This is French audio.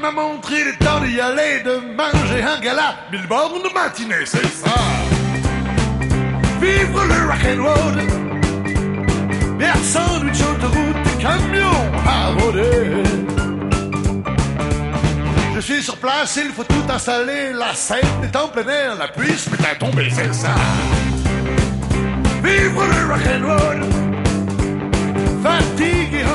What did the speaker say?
m'a montré le temps d'y aller, de manger un gala. 1000 bornes de matinée, c'est ça. Vivre le rock'n'roll. Bière, sandwich, autoroute, des camions à rôder. Je suis sur place, il faut tout installer. La scène est en plein air, la pluie se met à tomber, c'est ça. Vivre le rock'n'roll. Fatigué